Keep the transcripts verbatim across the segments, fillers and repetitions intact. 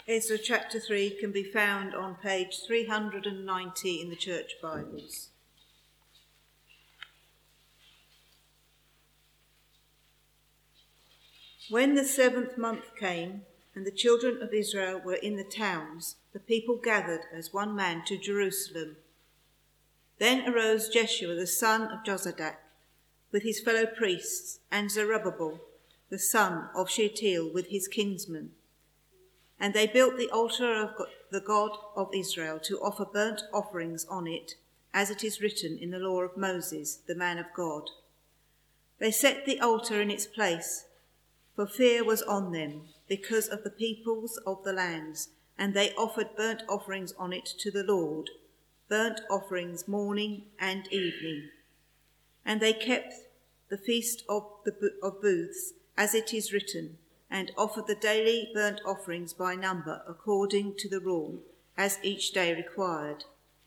Ezra chapter three can be found on page three hundred ninety in the Church Bibles. When the seventh month came, and the children of Israel were in the towns, the people gathered as one man to Jerusalem. Then arose Jeshua the son of Jozadak, with his fellow priests, and Zerubbabel the son of Shealtiel with his kinsmen. And they built the altar of the God of Israel to offer burnt offerings on it, as it is written in the law of Moses, the man of God. They set the altar in its place, for fear was on them because of the peoples of the lands, and they offered burnt offerings on it to the Lord, burnt offerings morning and evening. And they kept the feast of the of booths, as it is written, and offered the daily burnt offerings by number according to the rule, as each day required.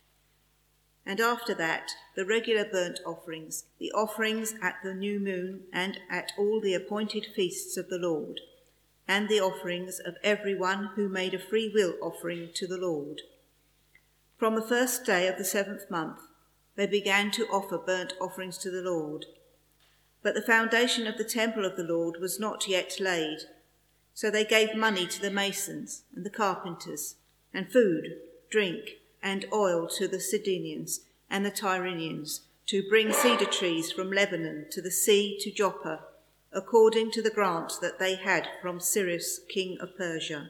And after that, the regular burnt offerings, the offerings at the new moon and at all the appointed feasts of the Lord, and the offerings of everyone who made a free will offering to the Lord. From the first day of the seventh month, they began to offer burnt offerings to the Lord. But the foundation of the temple of the Lord was not yet laid. So they gave money to the masons and the carpenters, and food, drink, and oil to the Sidonians and the Tyrians, to bring cedar trees from Lebanon to the sea to Joppa, according to the grant that they had from Cyrus, king of Persia.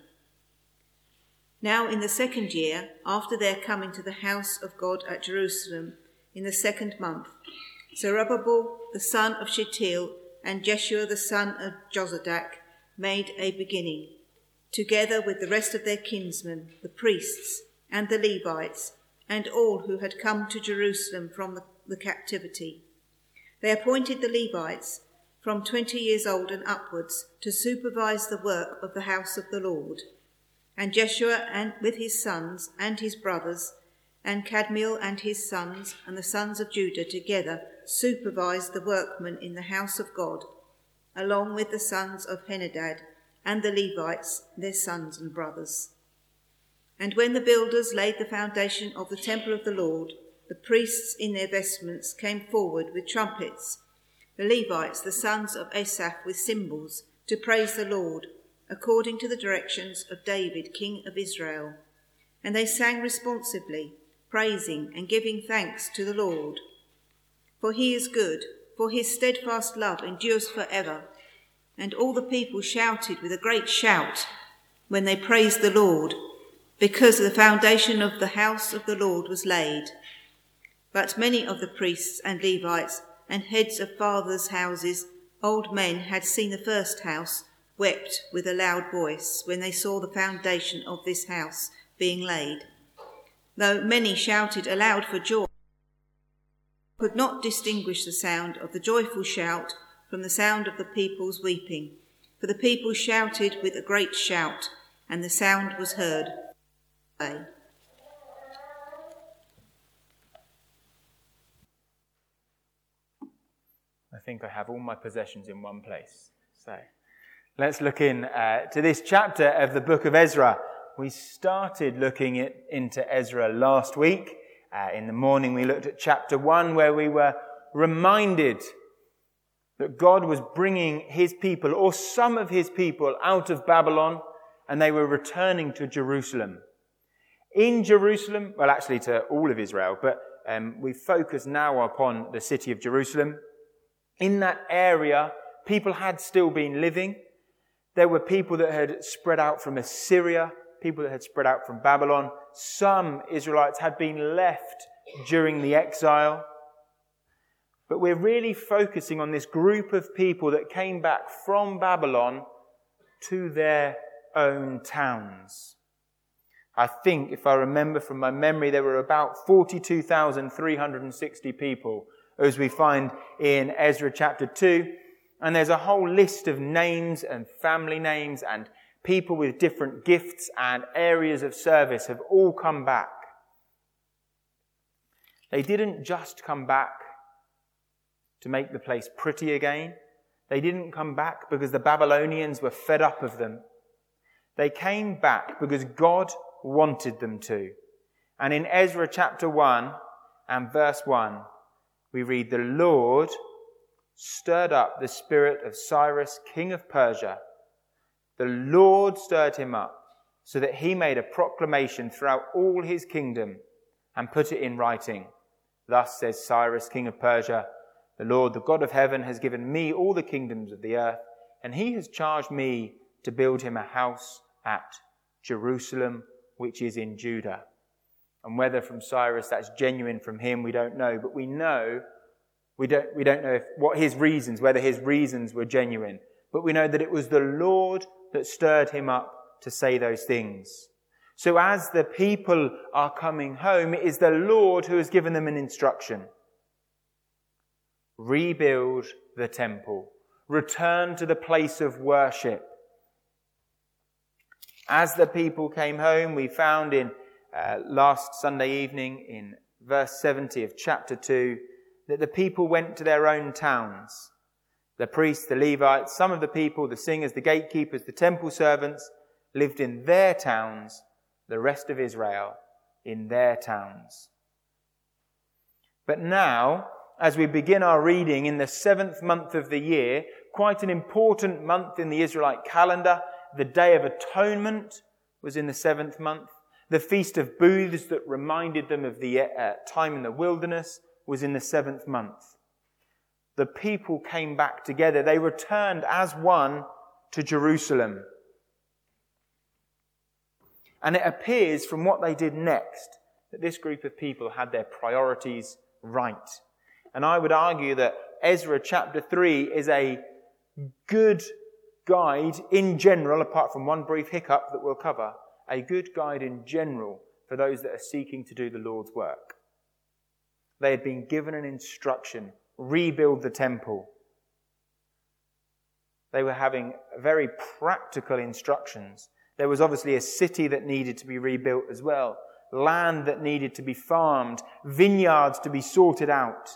Now in the second year, after their coming to the house of God at Jerusalem, in the second month, Zerubbabel the son of Shealtiel and Jeshua the son of Jozadak made a beginning, together with the rest of their kinsmen, the priests and the Levites, and all who had come to Jerusalem from the, the captivity. They appointed the Levites from twenty years old and upwards to supervise the work of the house of the Lord. And Jeshua and with his sons and his brothers, and Kadmiel and his sons, and the sons of Judah together supervised the workmen in the house of God, along with the sons of Henadad and the Levites, their sons and brothers. And when the builders laid the foundation of the temple of the Lord, the priests in their vestments came forward with trumpets, the Levites, the sons of Asaph, with cymbals, to praise the Lord, according to the directions of David, king of Israel. And they sang responsively, praising and giving thanks to the Lord. For he is good, for his steadfast love endures forever. And all the people shouted with a great shout when they praised the Lord, because the foundation of the house of the Lord was laid. But many of the priests and Levites and heads of fathers' houses, old men, had seen the first house, wept with a loud voice when they saw the foundation of this house being laid. Though many shouted aloud for joy, could not distinguish the sound of the joyful shout from the sound of the people's weeping. For the people shouted with a great shout, and the sound was heard. I think I have all my possessions in one place. So let's look in uh, to this chapter of the book of Ezra. We started looking at, into Ezra last week. Uh, in the morning we looked at chapter one, where we were reminded that God was bringing his people, or some of his people, out of Babylon, and they were returning to Jerusalem. In Jerusalem, well actually to all of Israel, but um, we focus now upon the city of Jerusalem. In that area, people had still been living. There were people that had spread out from Assyria, people that had spread out from Babylon. Some Israelites had been left during the exile. But we're really focusing on this group of people that came back from Babylon to their own towns. I think, if I remember from my memory, there were about forty-two thousand three hundred sixty people, as we find in Ezra chapter two. And there's a whole list of names and family names, and people with different gifts and areas of service have all come back. They didn't just come back to make the place pretty again. They didn't come back because the Babylonians were fed up of them. They came back because God wanted them to. And in Ezra chapter one and verse one, we read, "The Lord stirred up the spirit of Cyrus, king of Persia. The Lord stirred him up so that he made a proclamation throughout all his kingdom and put it in writing. Thus says Cyrus, king of Persia, the Lord, the God of heaven, has given me all the kingdoms of the earth, and he has charged me to build him a house at Jerusalem, which is in Judah." And whether from Cyrus that's genuine from him, we don't know. But we know, we don't, we don't know if, what his reasons, whether his reasons were genuine. But we know that it was the Lord that stirred him up to say those things. So as the people are coming home, it is the Lord who has given them an instruction. Rebuild the temple. Return to the place of worship. As the people came home, we found in uh, last Sunday evening in verse seventy of chapter two that the people went to their own towns. The priests, the Levites, some of the people, the singers, the gatekeepers, the temple servants lived in their towns, the rest of Israel in their towns. But now, as we begin our reading in the seventh month of the year, quite an important month in the Israelite calendar, the Day of Atonement was in the seventh month. The Feast of Booths that reminded them of the uh, time in the wilderness was in the seventh month. The people came back together. They returned as one to Jerusalem. And it appears from what they did next that this group of people had their priorities right. And I would argue that Ezra chapter three is a good guide in general, apart from one brief hiccup that we'll cover, a good guide in general for those that are seeking to do the Lord's work. They had been given an instruction, rebuild the temple. They were having very practical instructions. There was obviously a city that needed to be rebuilt as well, land that needed to be farmed, vineyards to be sorted out.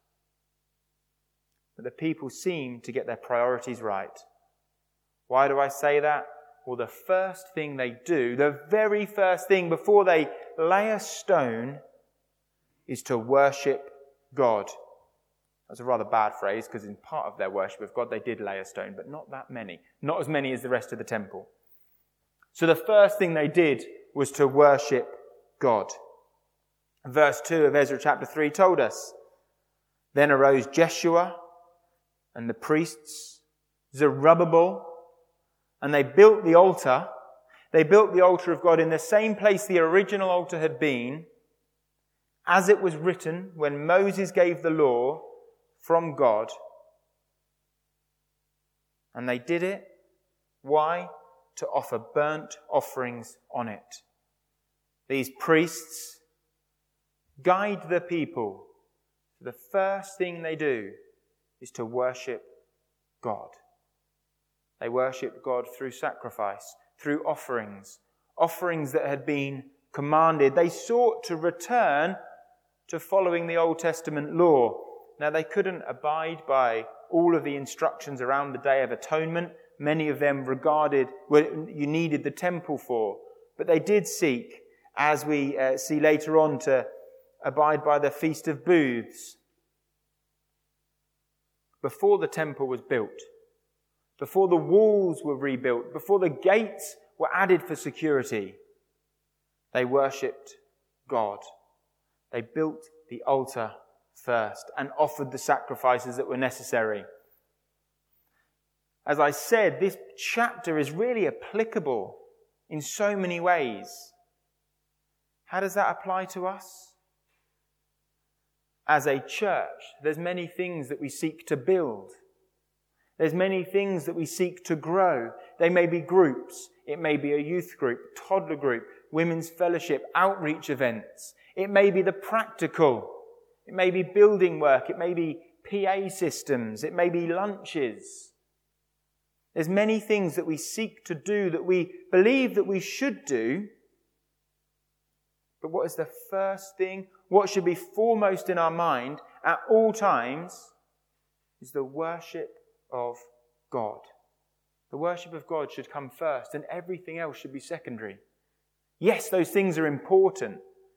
But the people seemed to get their priorities right. Why do I say that? Well, the first thing they do, the very first thing before they lay a stone, is to worship God. That's a rather bad phrase, because in part of their worship of God, they did lay a stone, but not that many. Not as many as the rest of the temple. So the first thing they did was to worship God. Verse two of Ezra chapter three told us, "Then arose Jeshua and the priests, Zerubbabel, and they built the altar. They built the altar of God in the same place the original altar had been, as it was written when Moses gave the law from God." And they did it. Why? To offer burnt offerings on it. These priests guide the people. The first thing they do is to worship God. They worshipped God through sacrifice, through offerings, offerings that had been commanded. They sought to return to following the Old Testament law. Now, they couldn't abide by all of the instructions around the Day of Atonement. Many of them regarded what you needed the temple for. But they did seek, as we uh, see later on, to abide by the Feast of Booths. Before the temple was built, before the walls were rebuilt, before the gates were added for security, they worshipped God. They built the altar first and offered the sacrifices that were necessary. As I said, this chapter is really applicable in so many ways. How does that apply to us? As a church, there's many things that we seek to build. There's many things that we seek to grow. They may be groups. It may be a youth group, toddler group, women's fellowship, outreach events. It may be the practical. It may be building work. It may be P A systems. It may be lunches. There's many things that we seek to do that we believe that we should do. But what is the first thing? What should be foremost in our mind at all times is the worship of God. The worship of God should come first, and everything else should be secondary. Yes, those things are important,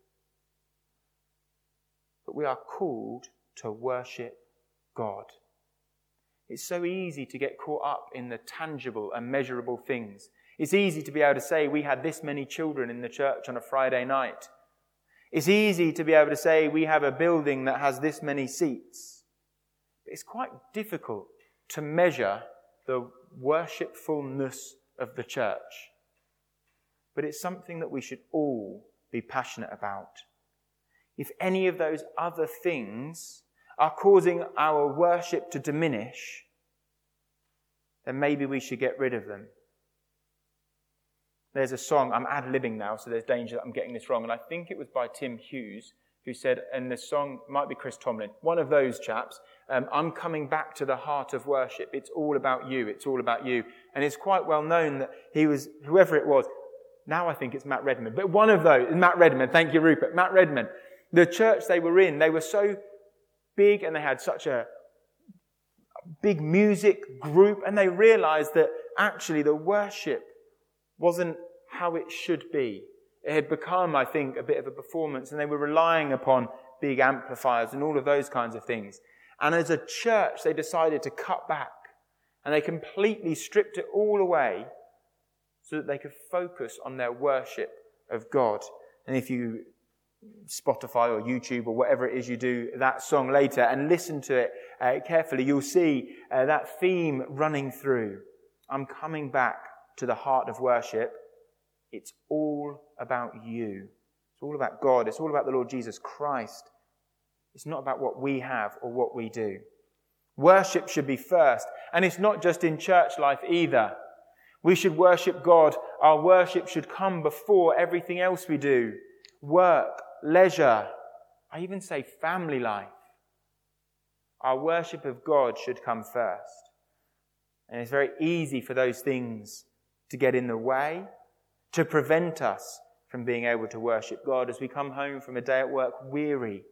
but we are called to worship God. It's so easy to get caught up in the tangible and measurable things. It's easy to be able to say we had this many children in the church on a Friday night. It's easy to be able to say we have a building that has this many seats. But it's quite difficult to measure the worshipfulness of the church. But it's something that we should all be passionate about. If any of those other things are causing our worship to diminish, then maybe we should get rid of them. There's a song, I'm ad-libbing now, so there's danger that I'm getting this wrong, and I think it was by Tim Hughes, who said, and the song might be Chris Tomlin, one of those chaps, um, I'm coming back to the heart of worship. It's all about you, it's all about you. And it's quite well known that he was, whoever it was, now I think it's Matt Redman, but one of those, Matt Redman, thank you Rupert, Matt Redman, the church they were in, they were so big and they had such a big music group, and they realized that actually the worship wasn't how it should be. It had become, I think, a bit of a performance, and they were relying upon big amplifiers and all of those kinds of things. And as a church, they decided to cut back, and they completely stripped it all away so that they could focus on their worship of God. And if you Spotify or YouTube or whatever it is you do that song later and listen to it uh, carefully, you'll see uh, that theme running through. I'm coming back to the heart of worship. It's all about you. It's all about God. It's all about the Lord Jesus Christ. It's not about what we have or what we do. Worship should be first. And it's not just in church life either. We should worship God. Our worship should come before everything else we do. Work, leisure, I even say family life. Our worship of God should come first. And it's very easy for those things to get in the way, to prevent us from being able to worship God as we come home from a day at work weary,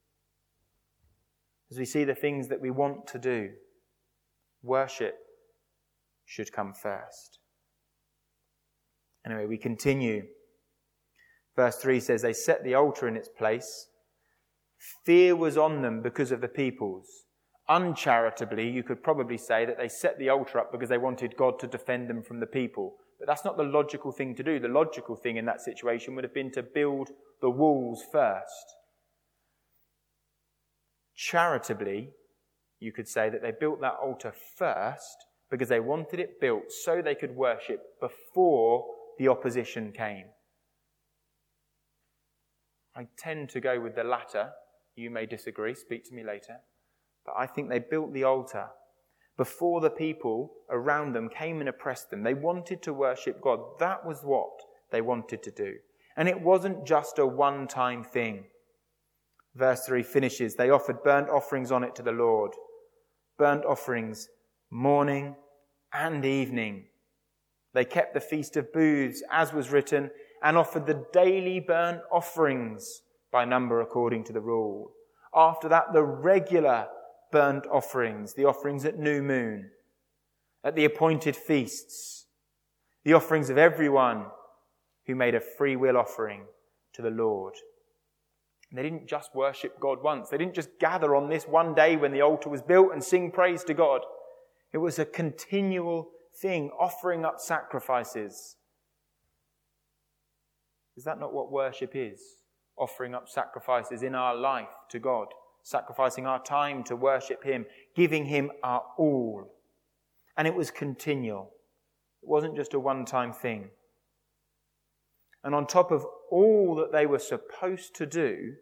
as we see the things that we want to do. Worship should come first. Anyway, we continue. Verse three says, they set the altar in its place. Fear was on them because of the peoples. Uncharitably, you could probably say that they set the altar up because they wanted God to defend them from the people. But that's not the logical thing to do. The logical thing in that situation would have been to build the walls first. Charitably, you could say that they built that altar first because they wanted it built so they could worship before the opposition came. I tend to go with the latter. You may disagree, speak to me later. But I think they built the altar before the people around them came and oppressed them. They wanted to worship God. That was what they wanted to do. And it wasn't just a one-time thing. Verse three finishes, they offered burnt offerings on it to the Lord. Burnt offerings morning and evening. They kept the Feast of Booths, as was written, and offered the daily burnt offerings by number according to the rule. After that, the regular burnt offerings, the offerings at new moon, at the appointed feasts, the offerings of everyone who made a free will offering to the Lord. And they didn't just worship God once. They didn't just gather on this one day when the altar was built and sing praise to God. It was a continual thing, offering up sacrifices. Is that not what worship is? Offering up sacrifices in our life to God, sacrificing our time to worship Him, giving Him our all. And it was continual. It wasn't just a one-time thing. And on top of all that they were supposed to do,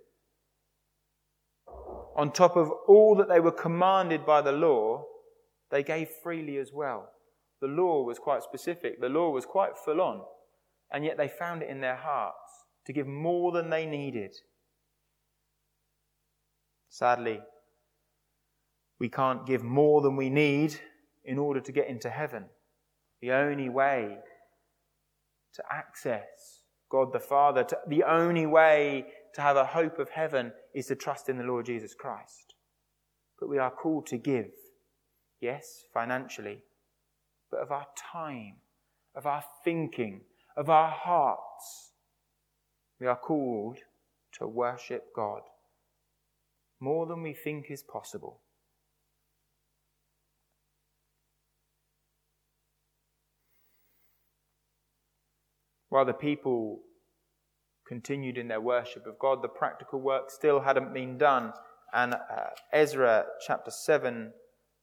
on top of all that they were commanded by the law, they gave freely as well. The law was quite specific. The law was quite full on. And yet they found it in their hearts to give more than they needed. Sadly, we can't give more than we need in order to get into heaven. The only way to access God the Father, to, the only way to have a hope of heaven is to trust in the Lord Jesus Christ. But we are called to give, yes, financially, but of our time, of our thinking, of our hearts. We are called to worship God more than we think is possible. While the people continued in their worship of God, the practical work still hadn't been done. And uh, Ezra chapter seven,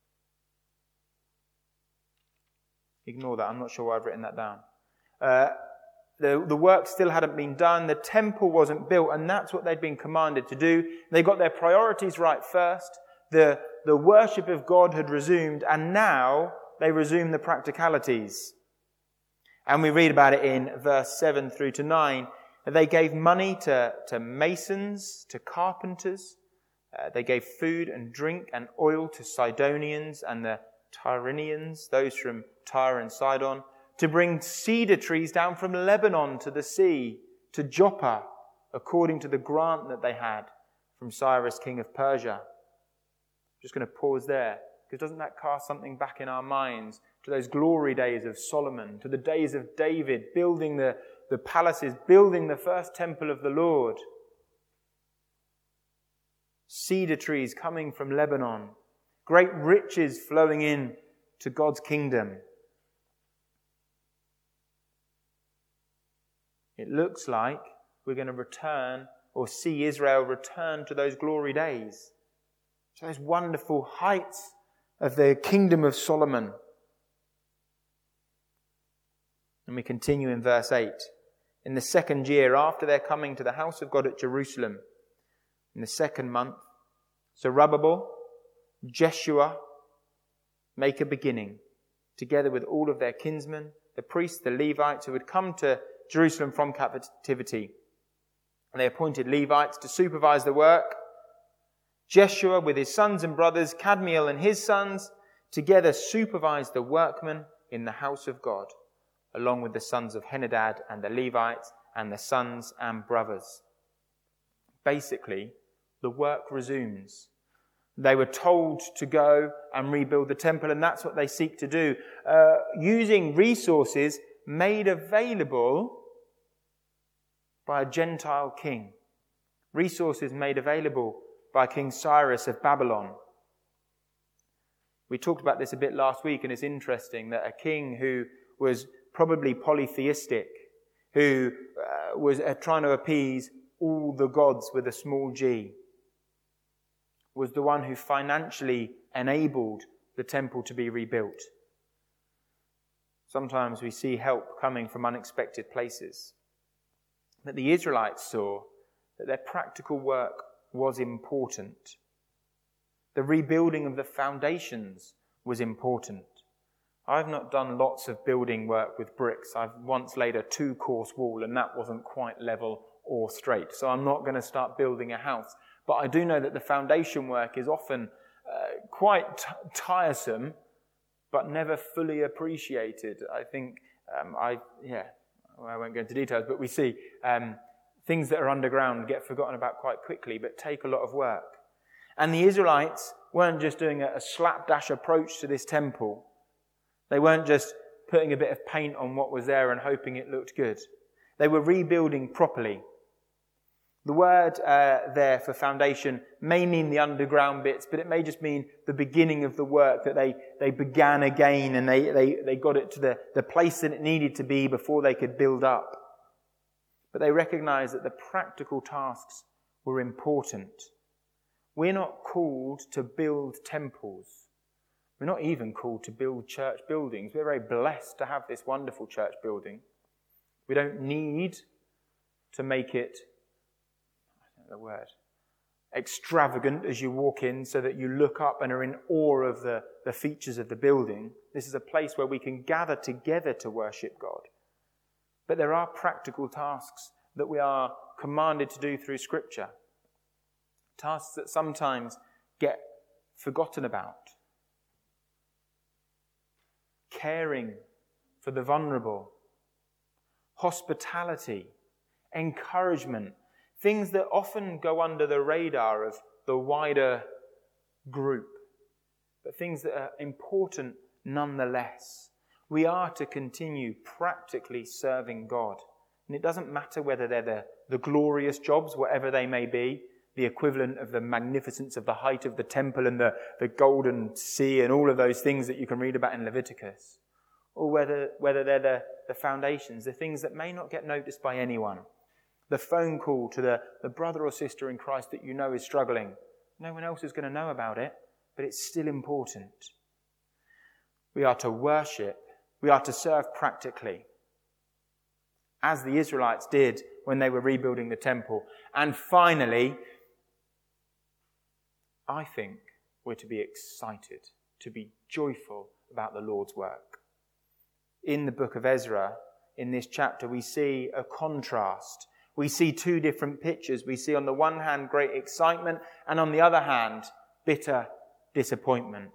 ignore that, I'm not sure why I've written that down. Uh, the, the work still hadn't been done, the temple wasn't built, and that's what they'd been commanded to do. They got their priorities right first. The, the worship of God had resumed, and now they resume the practicalities. And we read about it in verse seven through to nine. They gave money to, to masons, to carpenters. Uh, they gave food and drink and oil to Sidonians and the Tyrians, those from Tyre and Sidon, to bring cedar trees down from Lebanon to the sea, to Joppa, according to the grant that they had from Cyrus, king of Persia. I'm just going to pause there, because doesn't that cast something back in our minds to those glory days of Solomon, to the days of David, building the, the palaces, building the first temple of the Lord? Cedar trees coming from Lebanon, great riches flowing in to God's kingdom. It looks like we're going to return or see Israel return to those glory days, to those wonderful heights of the kingdom of Solomon. And we continue in verse eight. In the second year after their coming to the house of God at Jerusalem, in the second month, Zerubbabel, Jeshua make a beginning, together with all of their kinsmen, the priests, the Levites who had come to Jerusalem from captivity. And they appointed Levites to supervise the work. Jeshua with his sons and brothers, Kadmiel and his sons, together supervised the workmen in the house of God, along with the sons of Henadad and the Levites and the sons and brothers. Basically, the work resumes. They were told to go and rebuild the temple, and that's what they seek to do, uh, using resources made available by a Gentile king. Resources made available by King Cyrus of Babylon. We talked about this a bit last week, and it's interesting that a king who was probably polytheistic, who uh, was uh, trying to appease all the gods with a small g, was the one who financially enabled the temple to be rebuilt. Sometimes we see help coming from unexpected places. But the Israelites saw that their practical work was important. The rebuilding of the foundations was important. I've not done lots of building work with bricks. I've once laid a two-course wall, and that wasn't quite level or straight. So I'm not going to start building a house. But I do know that the foundation work is often uh, quite t- tiresome, but never fully appreciated. I think, um, I yeah, well, I won't go into details, but we see um, things that are underground get forgotten about quite quickly, but take a lot of work. And the Israelites weren't just doing a, a slapdash approach to this temple. They weren't just putting a bit of paint on what was there and hoping it looked good. They were rebuilding properly. The word uh, there for foundation may mean the underground bits, but it may just mean the beginning of the work, that they, they began again and they, they, they got it to the, the place that it needed to be before they could build up. But they recognized that the practical tasks were important. We're not called to build temples. We're not even called to build church buildings. We're very blessed to have this wonderful church building. We don't need to make it the word, extravagant as you walk in so that you look up and are in awe of the, the features of the building. This is a place where we can gather together to worship God. But there are practical tasks that we are commanded to do through Scripture. Tasks that sometimes get forgotten about. Caring for the vulnerable. Hospitality. Encouragement. Things that often go under the radar of the wider group, but things that are important nonetheless. We are to continue practically serving God. And it doesn't matter whether they're the, the glorious jobs, whatever they may be, the equivalent of the magnificence of the height of the temple and the, the golden sea and all of those things that you can read about in Leviticus, or whether, whether they're the, the foundations, the things that may not get noticed by anyone. The phone call to the, the brother or sister in Christ that you know is struggling. No one else is going to know about it, but it's still important. We are to worship. We are to serve practically, as the Israelites did when they were rebuilding the temple. And finally, I think we're to be excited, to be joyful about the Lord's work. In the book of Ezra, in this chapter, we see a contrast. We see two different pictures. We see on the one hand great excitement, and on the other hand, bitter disappointment.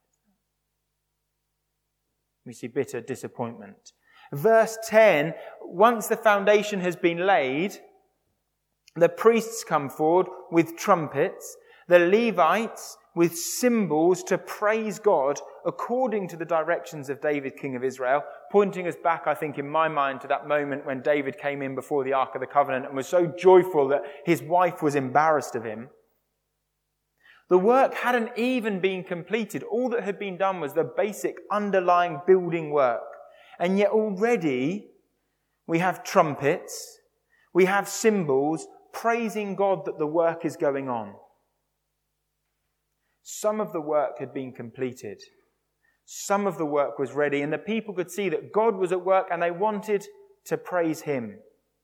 We see bitter disappointment. Verse ten, once the foundation has been laid, the priests come forward with trumpets, the Levites with cymbals to praise God according to the directions of David, king of Israel, pointing us back, I think, in my mind to that moment when David came in before the Ark of the Covenant and was so joyful that his wife was embarrassed of him. The work hadn't even been completed. All that had been done was the basic underlying building work. And yet already we have trumpets, we have cymbals praising God that the work is going on. Some of the work had been completed. Some of the work was ready, and the people could see that God was at work and they wanted to praise him.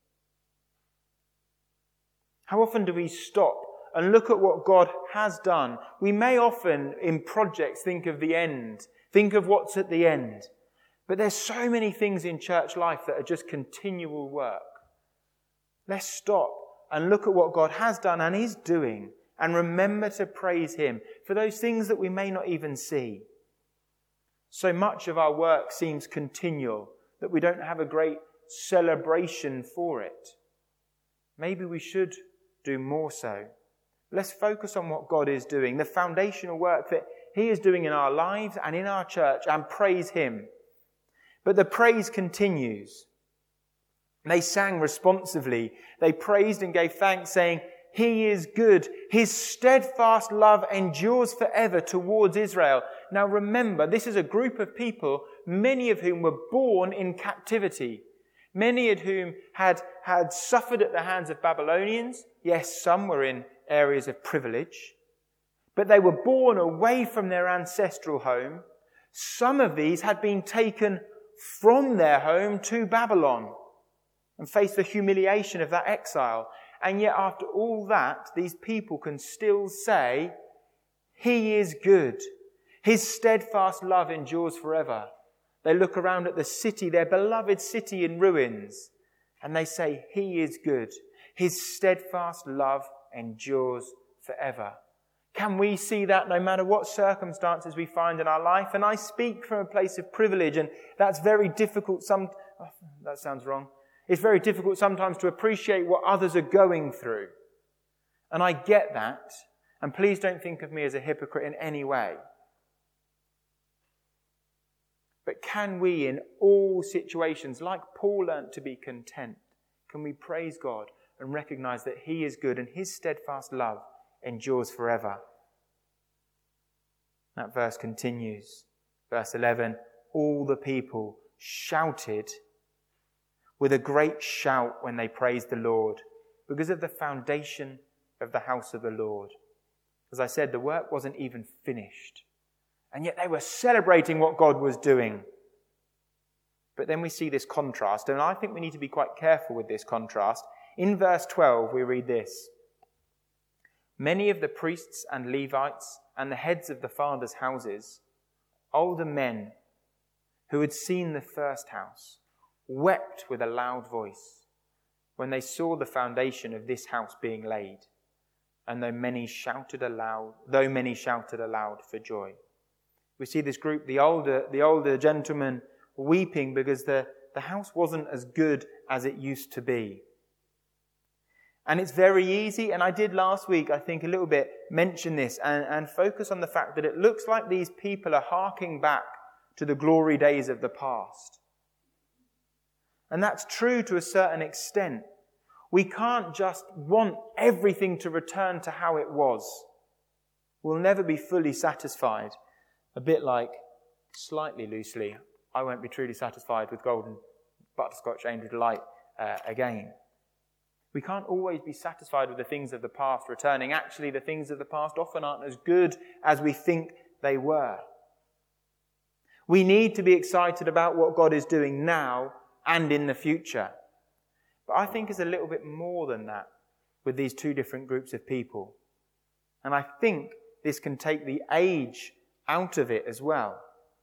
How often do we stop and look at what God has done? We may often, in projects, think of the end, think of what's at the end. But there's so many things in church life that are just continual work. Let's stop and look at what God has done and is doing, and remember to praise him for those things that we may not even see. So much of our work seems continual that we don't have a great celebration for it. Maybe we should do more so. Let's focus on what God is doing, the foundational work that he is doing in our lives and in our church, and praise him. But the praise continues. They sang responsively. They praised and gave thanks, saying, he is good. His steadfast love endures forever towards Israel. Now remember, this is a group of people, many of whom were born in captivity. Many of whom had, had suffered at the hands of Babylonians. Yes, some were in areas of privilege. But they were born away from their ancestral home. Some of these had been taken from their home to Babylon and faced the humiliation of that exile. And yet after all that, these people can still say, he is good. His steadfast love endures forever. They look around at the city, their beloved city in ruins, and they say, he is good. His steadfast love endures forever. Can we see that no matter what circumstances we find in our life? And I speak from a place of privilege, and that's very difficult. Some, oh, that sounds wrong. It's very difficult sometimes to appreciate what others are going through. And I get that. And please don't think of me as a hypocrite in any way. But can we, in all situations, like Paul learnt to be content, can we praise God and recognize that he is good and his steadfast love endures forever? That verse continues. Verse eleven, all the people shouted with a great shout when they praised the Lord because of the foundation of the house of the Lord. As I said, the work wasn't even finished. And yet they were celebrating what God was doing. But then we see this contrast, and I think we need to be quite careful with this contrast. In verse twelve, we read this. Many of the priests and Levites and the heads of the fathers' houses, older men who had seen the first house, wept with a loud voice when they saw the foundation of this house being laid, and though many shouted aloud, though many shouted aloud for joy. We see this group, the older, the older gentlemen, weeping because the, the house wasn't as good as it used to be. And it's very easy, and I did last week, I think, a little bit mention this and, and focus on the fact that it looks like these people are harking back to the glory days of the past. And that's true to a certain extent. We can't just want everything to return to how it was. We'll never be fully satisfied. A bit like, slightly loosely, I won't be truly satisfied with golden butterscotch Angel Delight uh, again. We can't always be satisfied with the things of the past returning. Actually, the things of the past often aren't as good as we think they were. We need to be excited about what God is doing now and in the future. But I think it's a little bit more than that with these two different groups of people. And I think this can take the age out of it as well.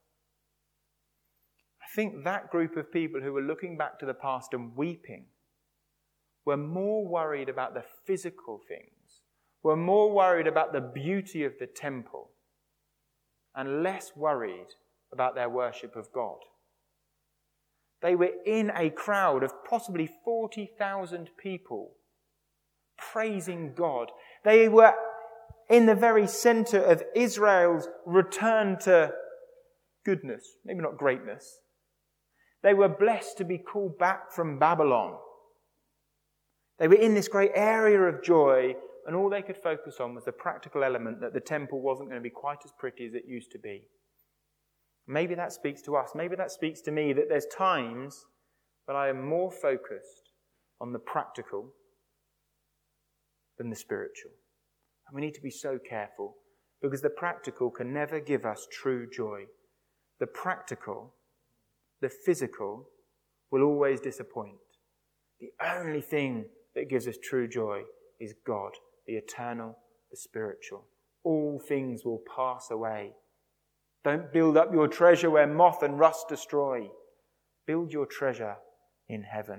I think that group of people who were looking back to the past and weeping were more worried about the physical things, were more worried about the beauty of the temple, and less worried about their worship of God. They were in a crowd of possibly forty thousand people praising God. They were in the very centre of Israel's return to goodness, maybe not greatness. They were blessed to be called back from Babylon. They were in this great area of joy, and all they could focus on was the practical element that the temple wasn't going to be quite as pretty as it used to be. Maybe that speaks to us. Maybe that speaks to me that there's times when I am more focused on the practical than the spiritual. And we need to be so careful, because the practical can never give us true joy. The practical, the physical, will always disappoint. The only thing that gives us true joy is God, the eternal, the spiritual. All things will pass away. Don't build up your treasure where moth and rust destroy. Build your treasure in heaven.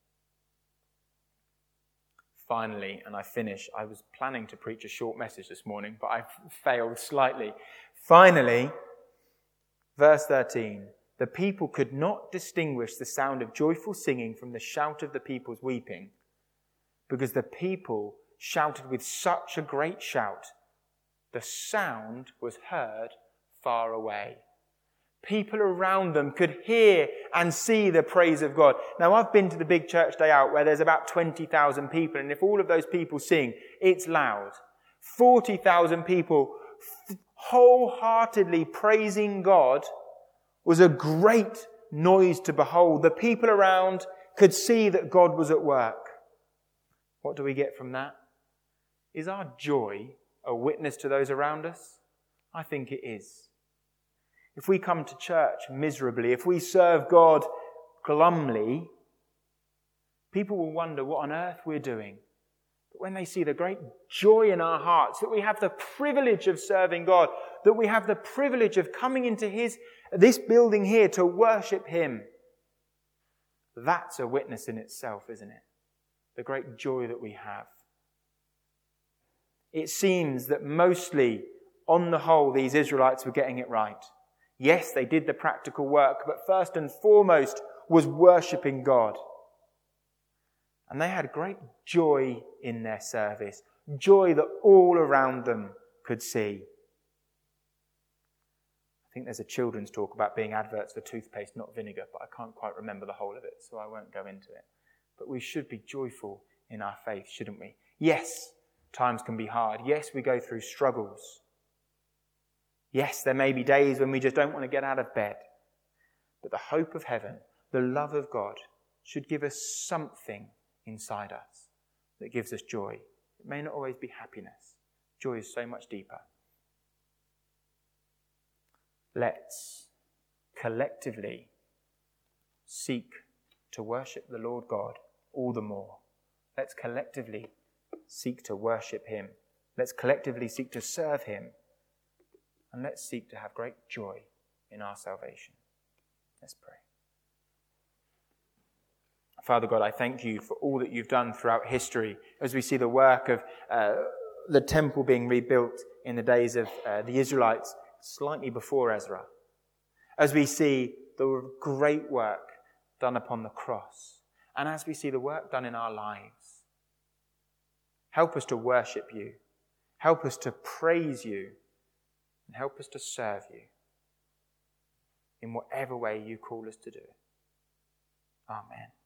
Finally, and I finish, I was planning to preach a short message this morning, but I failed slightly. Finally, verse thirteen, the people could not distinguish the sound of joyful singing from the shout of the people's weeping, because the people shouted with such a great shout, the sound was heard far away. People around them could hear and see the praise of God. Now, I've been to the big church day out where there's about twenty thousand people, and if all of those people sing, it's loud. forty thousand people wholeheartedly praising God was a great noise to behold. The people around could see that God was at work. What do we get from that? Is our joy a witness to those around us? I think it is. If we come to church miserably, if we serve God glumly, people will wonder what on earth we're doing. But when they see the great joy in our hearts, that we have the privilege of serving God, that we have the privilege of coming into His this building here to worship Him, that's a witness in itself, isn't it? The great joy that we have. It seems that mostly, on the whole, these Israelites were getting it right. Yes, they did the practical work, but first and foremost was worshipping God. And they had great joy in their service, joy that all around them could see. I think there's a children's talk about being adverts for toothpaste, not vinegar, but I can't quite remember the whole of it, so I won't go into it. But we should be joyful in our faith, shouldn't we? Yes, times can be hard. Yes, we go through struggles. Yes, there may be days when we just don't want to get out of bed. But the hope of heaven, the love of God, should give us something inside us that gives us joy. It may not always be happiness. Joy is so much deeper. Let's collectively seek to worship the Lord God all the more. Let's collectively seek to worship Him. Let's collectively seek to serve Him. And let's seek to have great joy in our salvation. Let's pray. Father God, I thank you for all that you've done throughout history as we see the work of uh, the temple being rebuilt in the days of uh, the Israelites slightly before Ezra. As we see the great work done upon the cross. And as we see the work done in our lives. Help us to worship you. Help us to praise you. And help us to serve you. in whatever way you call us to do it. Amen.